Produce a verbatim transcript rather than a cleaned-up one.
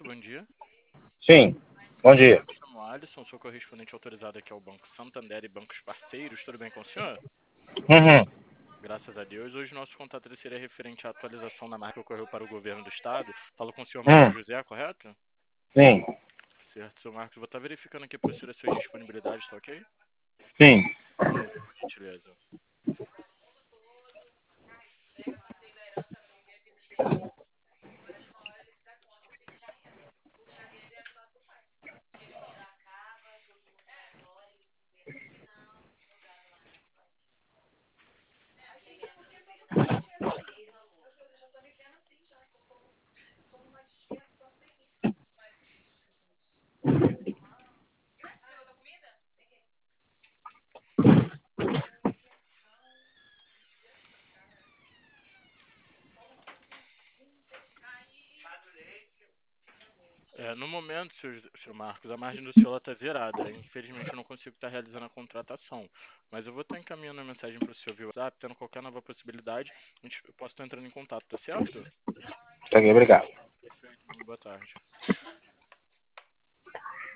bom dia. Sim, bom dia. Me chamo Alisson, sou correspondente autorizado aqui ao Banco Santander e bancos parceiros. Tudo bem com o senhor? Uhum, Graças a Deus. Hoje nosso contato ele seria referente à atualização da marca que ocorreu para o governo do estado. Falo com o senhor Marcos hum, José, correto? sim, Certo, senhor Marcos. Vou estar verificando aqui a postura das suas disponibilidades, tá ok? sim. Por gentileza. É, no momento, senhor, senhor Marcos, a margem do senhor está zerada. Infelizmente, eu não consigo estar realizando a contratação. Mas eu vou estar encaminhando a mensagem para o senhor via WhatsApp, tendo qualquer nova possibilidade, a gente, eu posso estar entrando em contato, tá certo? Tá aqui, obrigado. Perfeito, muito boa tarde.